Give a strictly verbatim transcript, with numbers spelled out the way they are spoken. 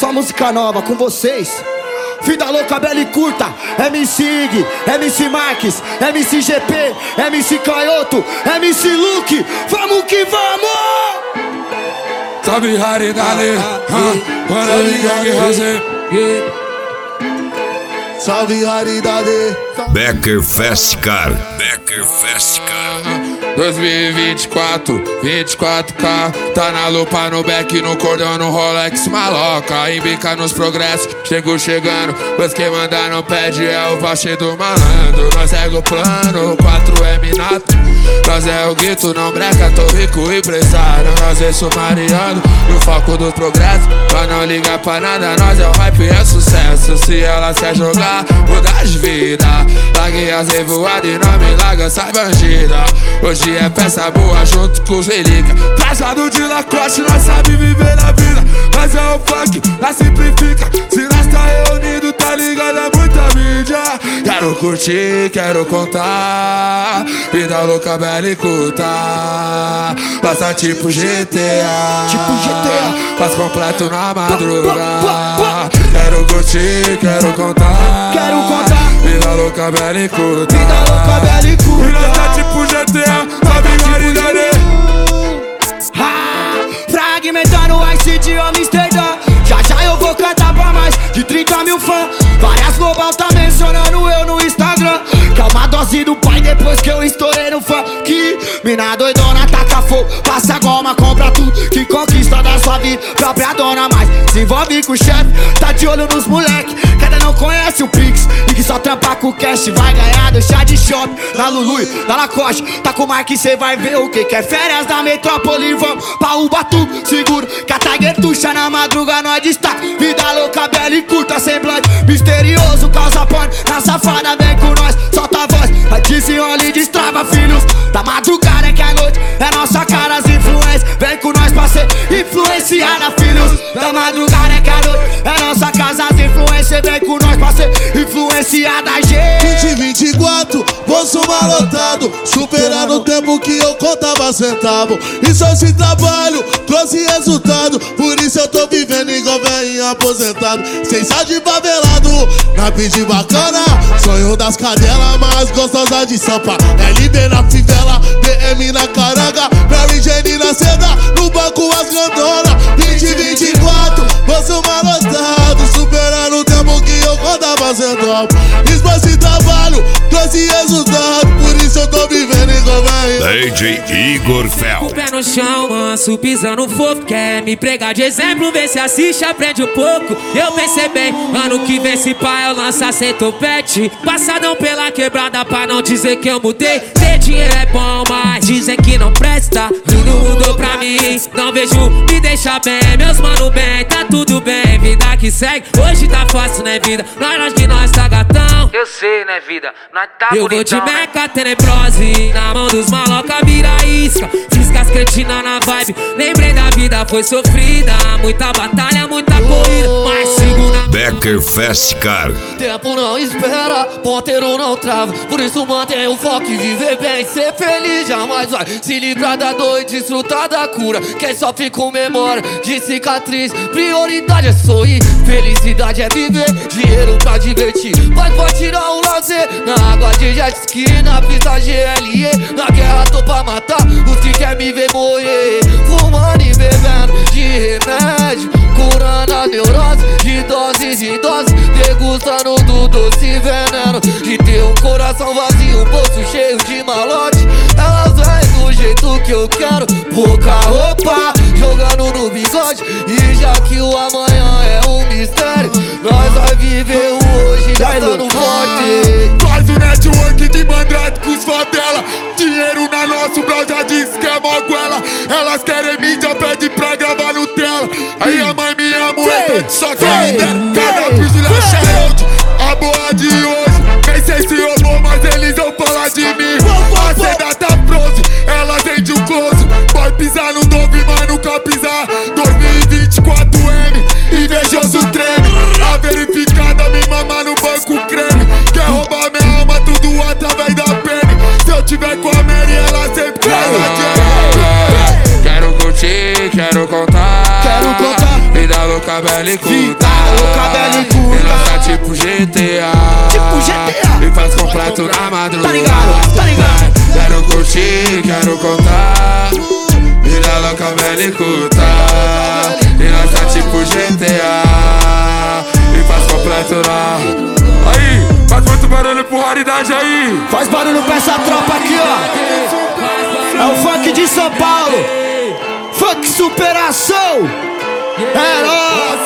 Só música nova com vocês. Vida louca, bela e curta. M C Ig, M C Marques, M C G P, M C Canhoto, M C Luke. Vamos que vamos! Salve raridade, para ninguém fazer. Salve raridade. Becker Fest Car. Becker Fest Car. dois mil e vinte e quatro, vinte e quatro K. Tá na lupa, no back, no cordão, no Rolex, maloca. Embica nos progressos, chego chegando. Pois quem manda não pede é o baixo do malandro. Nós segue o plano, quatro M nato. Nós é o guito, não breca, tô rico e empresário. Nós é sumariano, no foco do progresso. Pra não ligar pra nada, nós é o hype e é sucesso. Se ela quer jogar, mudar de vida. Largue as revoadas e não me larga essa bandida. Hoje é peça boa junto com os relíquias. Trajado de Lacoste, nós sabe viver na vida. Mas é o funk, nós simplifica. Se nós tá reunido, tá ligado, é muita mídia. Quero curtir, quero contar. Vida louca, bela e curta. Passa tipo G T A. Tipo G T A. Faz completo na madrugada. Quero curtir, quero contar. Quero contar. Vida louca, bela e curta. Vida louca, bela e curta. Vida tá tipo G T A. Fragmentando o Ice de Amsterdã. Já já eu vou cantar pra mais de trinta mil fãs. Várias global tá mencionando eu no Instagram. Calma a dose do pai depois que eu estourei no funk. Mina doidona, taca fogo, passa goma, compra tudo que conquista da sua vida. Própria dona, mas se envolve com o chefe. Tá de olho nos moleque, cada não conhece o Pix. E que só trampa com cash vai ganhar do chá de shopping. Na Lului, na Lacoste, tá com marca e cê vai ver o que que é férias da metrópole. Vamos pra Ubatuba, seguro, cataguetucha na madruga, nós destaca. Vida louca, bela e curta, semblante misterioso, causa pânico. Na safada vem com nós, solta a voz, vai desenrola e destrava, filhos. Da madrugada é que a noite é nossa cara, as influências. Vem com nós pra ser influenciada, filhos. Da madrugada é que a noite é nossa casa, as influências. Vem com nós pra ser influenciada, gente. vinte, vinte e quatro, bolso malotado. Superando o tempo que eu contava centavo. E só esse trabalho trouxe resultado. Por isso eu tô vivendo igual velhinho aposentado. Sem sal de favelado, na pide bacana. Sonho das cadelas mais gostosas de Sampa. L B na fivela, B M na caranga. Mary Jane na seda, no banco as grandonas. Vinte, vinte e quatro, bolso malotado. Superando o tempo que eu contava centavo. Isso esse trabalho trouxe resultado. Por isso eu tô vivendo igual velhinho. D J Igor Fel. O pé no chão, manso, pisando fofo. Quer me pregar de exemplo, vê se assiste, aprende um pouco. Eu pensei bem, ano que vem se pá eu lanço sem topete. Passadão pela quebrada pra não dizer que eu mudei. Ter dinheiro é bom, mas dizem que não presta. Tudo mudou pra mim, não vejo me deixa bem. Meus mano bem, tá tudo bem, vida que segue. Hoje tá fácil, né vida? Nós nós que nós tá gatão. Eu sei, né vida? Nós tá eu bonitão, vou de né? meca tenebrose, na mão dos maloca vira isca. Fiz com as cretinas na vibe, lembrei da vida foi sofrida. Muita batalha, muita corrida, mas sigo na Becker Fest Car. Tempo não espera, ponteiro não trava. Por isso mantém o foco e viver bem, ser feliz jamais vai se livrar da dor e desfrutar da cura. Quem sofre com memória de cicatriz, prioridade é sorrir, felicidade é viver, dinheiro pra divertir. Mas pode tirar um lazer na água de jet ski, na pista G L E. Na guerra tô pra matar os que quer me ver morrer. Fumando e bebendo de remédio, curando a neurose de doses em doses, degustando do doce veneno. De ter um coração vazio, um bolso cheio de malote. Elas vêm do jeito que eu quero, pouca roupa, jogando no bigode. E já que o amanhã é um mistério, nós vai viver o hoje gastando forte. Faz o network de mandrake com os favela. Dinheiro na nossa, o Brau já disse que é moguela. Elas querem mídia, pede pra gravar no tela. Aí a mãe me ama, é só que me der. Cada piso é charote, a boa de hoje. Nem sei se eu vou, mas eles vão falar de mim. A seda tá froze, ela vem de um close. Pode pisar no Dove, mas nunca pisar. dois mil e vinte e quatro M, invejoso treme. A verificada me mama no banco creme. Quer roubar minha alma, tudo através da pele. Se eu tiver com a Mary, ela sempre quer. Quero curtir, quero contar. Quero contar. Vida louca, velho. cabelo curta. Fica cabelo curta. E nós tá tipo G T A. Tipo G T A. E faz completo na madrugada. Tá ligado, tá ligado. Quero curtir, quero contar. Vida louca, cabelo curta. E nós tá tipo G T A. E faz completo na... Aí, faz muito barulho pro raridade aí. Faz barulho pra essa tropa aqui, ó. É o funk de São Paulo. Funk superação. É nóis.